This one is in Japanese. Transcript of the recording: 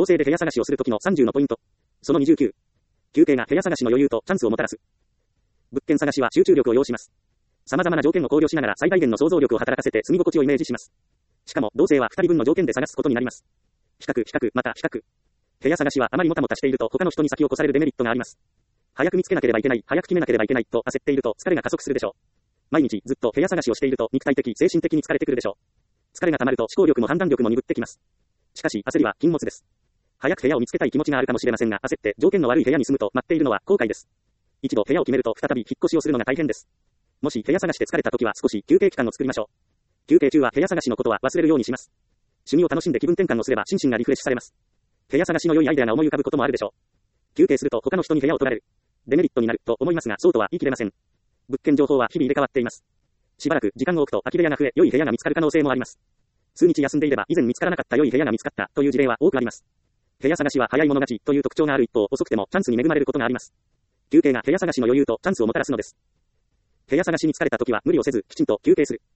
同棲で部屋探しをするときの30のポイント。その29。休憩が部屋探しの余裕とチャンスをもたらす。物件探しは集中力を要します。様々な条件を考慮しながら最大限の想像力を働かせて住み心地をイメージします。しかも、同棲は2人分の条件で探すことになります。比較、また比較。部屋探しはあまりもたもたしていると他の人に先を越されるデメリットがあります。早く見つけなければいけない、早く決めなければいけないと焦っていると疲れが加速するでしょう。毎日ずっと部屋探しをしていると肉体的、精神的に疲れてくるでしょう。疲れが溜まると思考力も判断力も鈍ってきます。しかし焦りは禁物です。早く部屋を見つけたい気持ちがあるかもしれませんが、焦って条件の悪い部屋に住むと待っているのは後悔です。一度部屋を決めると再び引っ越しをするのが大変です。もし部屋探して疲れた時は少し休憩期間を作りましょう。休憩中は部屋探しのことは忘れるようにします。趣味を楽しんで気分転換をすれば心身がリフレッシュされます。部屋探しの良いアイデアが思い浮かぶこともあるでしょう。休憩すると他の人に部屋を取られる。デメリットになると思いますが、そうとは言い切れません。物件情報は日々入れ替わっています。しばらく時間を置くと空き部屋が増え、良い部屋が見つかる可能性もあります。数日休んでいれば以前見つからなかった良い部屋が見つかったという事例は多くあります。部屋探しは早い者勝ちという特徴がある一方、遅くてもチャンスに恵まれることがあります。休憩が部屋探しの余裕とチャンスをもたらすのです。部屋探しに疲れた時は無理をせず、きちんと休憩する。